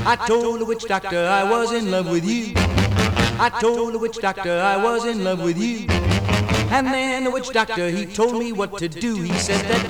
I told the witch doctor I was in love with you. I told the witch doctor I was in love with you. And then the witch doctor, he told me what to do. He said that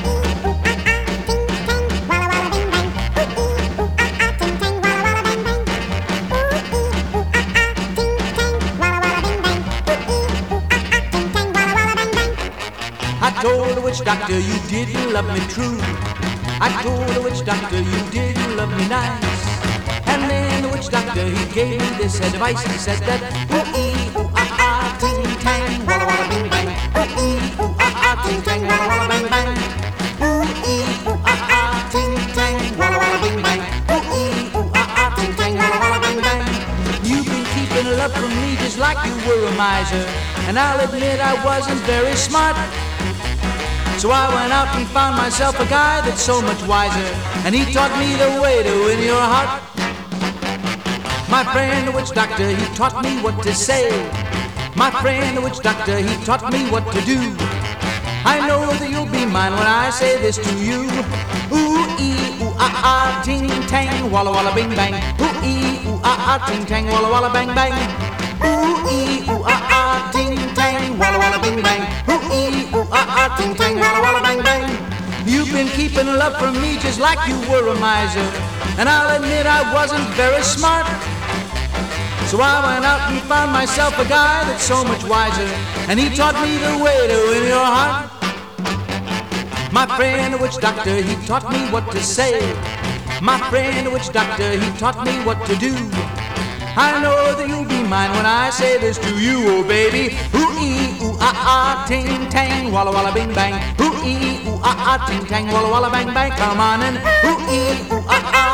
I told the witch doctor you didn't love me true. I told the witch doctor you didn't love me nice. And then the witch doctor, he gave me this advice. He said that ooh-ee, ooh-ah-ah, ting-tang, walla-walla bing-bang. Ooh-ee, ooh-ah-ah, ting-tang, walla-walla bang-bang. Ooh-ee, ooh-ah-ah, ting-tang, walla-walla bing-bang. Ooh-ee, ooh-ah-ah, ting-tang, walla-walla bang-bang. You've been keeping love from me just like you were a miser. And I'll admit I wasn't very smart. So I went out and found myself a guy that's so much wiser. And he taught me the way to win your heart. My friend the witch doctor, he taught me what to say. My friend the witch doctor, he taught me what to do. I know that you'll be mine when I say this to you. Ooh-ee, ooh-ah-ah, ting-tang, walla-walla bing-bang. Ooh-ee, ooh-ah-ah, ting-tang, walla-walla bang-bang. Ooh-ee, ooh-ah-ah, ting-tang, walla-walla bing-bang. Ooh-ee, ooh-ah-ah, ting-tang, walla-walla bang-bang. You've been keeping love from me just like you were a miser. And I'll admit I wasn't very smart. So I went out and found myself a guy that's so much wiser. And he taught me the way to win your heart. My friend the witch doctor, he taught me what to say. My friend the witch doctor, he taught me what to do. I know that you'll be mine when I say this to you, oh baby. Ooh-ee, ooh-ah-ah, ting-tang, walla-walla bing-bang. Ooh-ee, ooh-ah-ah, ting-tang, walla-walla bang-bang. Come on and ooh-ee, ooh-ah-ah.